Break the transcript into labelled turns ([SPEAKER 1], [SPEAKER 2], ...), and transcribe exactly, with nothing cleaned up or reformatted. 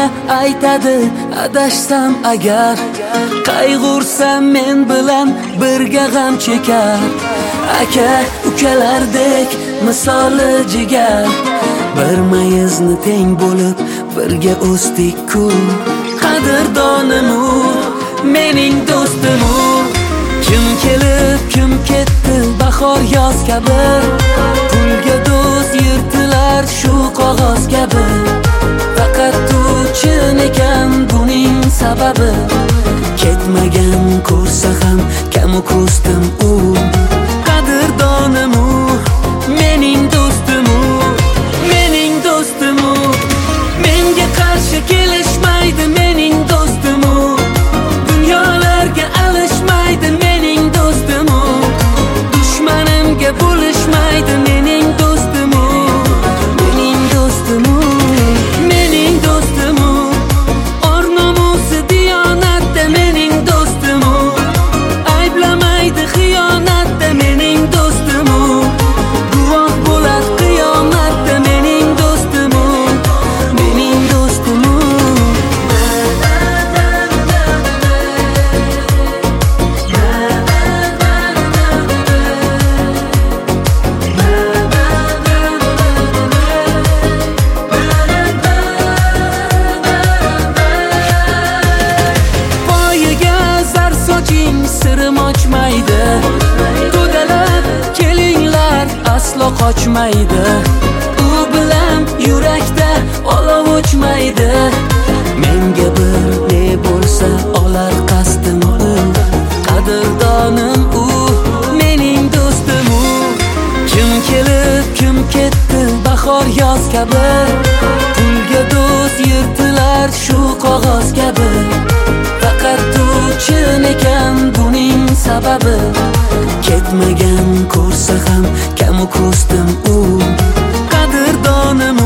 [SPEAKER 1] aytadi adashsam agar, qayg'ursam men bilan birga g'am chekar. Aka ukalardek misoli jigar, bir mayizni teng bo'lib birga o'sdik-ku. Qadrdonim u, mening do'stim u. Kim kelib kim ketdi bahor yoz kabi, pulga do'st yirtilar shu qog'oz kabi. Faqat u chin ekan buning sababi, ketmagan ko'rsa ham kamu ko'stim u. Qadrdonim u, mening do'stim u, mening do'stim u. Menga qarshi kelishmaydi mening do'stim u, dunyolarga alishmaydi mening do'stim u, dushmanimga bo'lishmaydi mening do'stim u, mening do'stim u, mening do'stim u. Or nomusi diyonatda mening do'stim u, ayblamaydi xiyonatda mening do'stim u, guvoh bo'ladi qiyomatda mening do'stim u, mening do'stim u. Poyiga zar soching sirim ochmaydi, to'dalab kelinglar aslo qochmaydi. U bilan yurakda olov o'chmaydi, menga bir ne bo'lsa olar qasdim u. Qadrdonim u, mening do'stim u. Kim kelib kim ketdi bahor yoz kabi, pulga do'st yirtilar shu qog'oz kabi. Faqat u chin ekan buning sababi, ketmagan ko'rsa ham kamu ko'stim u. Qadrdonim